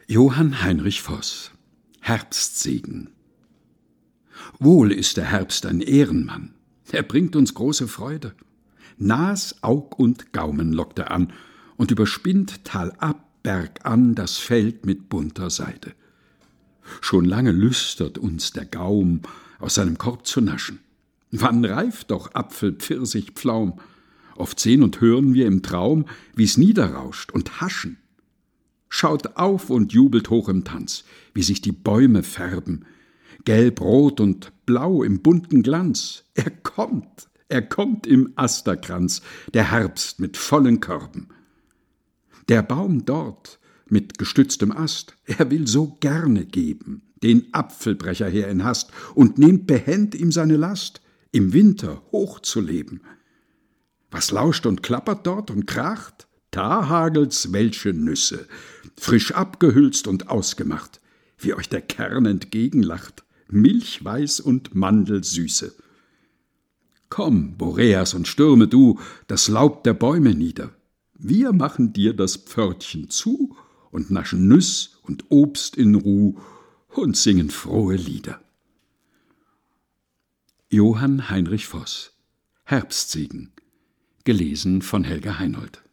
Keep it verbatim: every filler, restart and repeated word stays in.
Johann Heinrich Voß: Herbstsegen. Wohl ist der Herbst ein Ehrenmann, er bringt uns große Freude. Nas, Aug und Gaumen lockt er an und überspinnt talab, bergan das Feld mit bunter Seide. Schon lange lüstert uns der Gaum, aus seinem Korb zu naschen. Wann reift doch Apfel, Pfirsich, Pflaum? Oft sehn und hören wir im Traum, wie's niederrauscht und haschen. Schaut auf und jubelt hoch im Tanz, wie sich die Bäume färben, gelb, rot und blau im bunten Glanz. Er kommt, er kommt im Asterkranz, der Herbst mit vollen Körben. Der Baum dort mit gestütztem Ast, er will so gerne geben, den Apfelbrecher her in Hast, und nehmt behend ihm seine Last, im Winter hoch zu leben. Was lauscht und klappert dort und kracht? Da hagelt's welche Nüsse, frisch abgehülst und ausgemacht, wie euch der Kern entgegenlacht, milchweiß und Mandelsüße. Komm, Boreas, und stürme du das Laub der Bäume nieder. Wir machen dir das Pförtchen zu und naschen Nüss und Obst in Ruh und singen frohe Lieder. Johann Heinrich Voß: Herbstsegen. Gelesen von Helga Heinold.